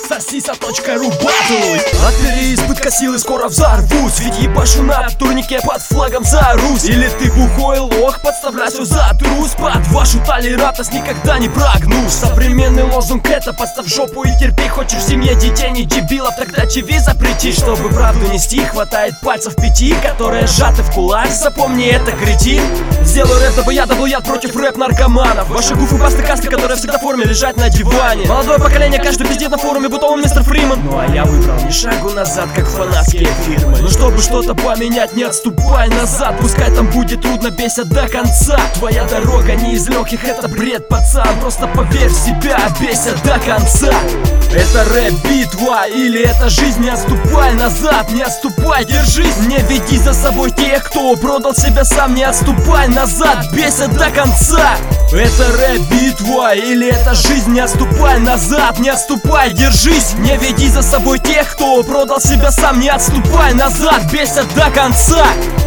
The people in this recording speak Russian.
Сосиса.ру батл. От переизбытка силы скоро взорвусь, ведь ебашу на турнике под флагом за Русь. Или ты бухой лох, подставляйся за трус. Под вашу толерантность никогда не прогнусь. Современный лозунг это: подставь жопу и терпи. Хочешь в семье детей не дебилов, тогда ЧВ запрети. Чтобы правду нести, хватает пальцев 5, которые сжаты в кулак. Запомни это, кретин. Сделаю рэп, дабы я дал яд против рэп-наркоманов. Ваши гуфы, басты, касты, которые всегда в форме лежать на диване. Молодое поколение каждый пиздит на форуме, будто он мистер Фриман. Ну а я выбрал ни шагу назад, как фанатские фирмы. Но чтобы что-то поменять, не отступай назад. Пускай там будет трудно, бесят до конца. Твоя дорога не из легких, это бред, пацан. Просто поверь в себя, бесят до конца. Это рэп-битва или это жизнь? Не отступай назад, не отступай, держись. Не веди за собой тех, кто продал себя сам. Не отступай назад, бесят до конца. Это рэп-битва или это жизнь? Не отступай назад, не отступай, держись. Не веди за собой тех, кто продал себя сам. Не отступай назад, бесят до конца.